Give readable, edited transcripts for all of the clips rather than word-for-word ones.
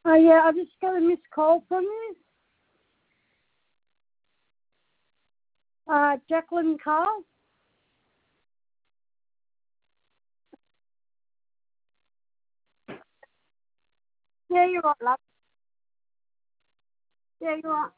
Oh, yeah, I just got a missed call from you. Jacqueline Carl? Yeah, you're right, love. Yeah, you're right.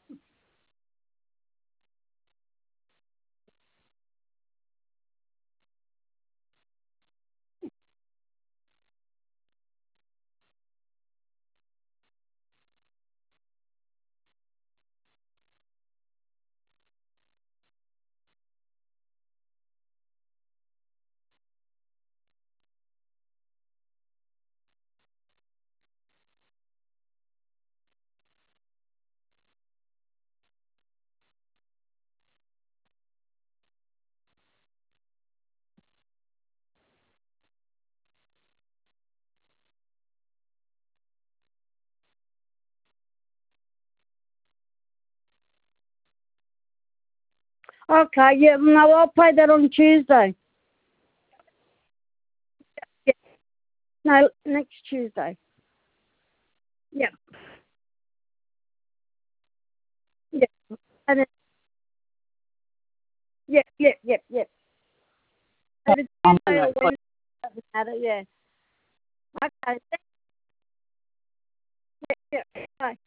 Okay, yeah, no, I'll pay that on Tuesday. Yeah, no, next Tuesday. Yeah, yeah. And then, yeah. Either Tuesday or Wednesday, doesn't matter, yeah. Okay, yeah, yeah. Bye.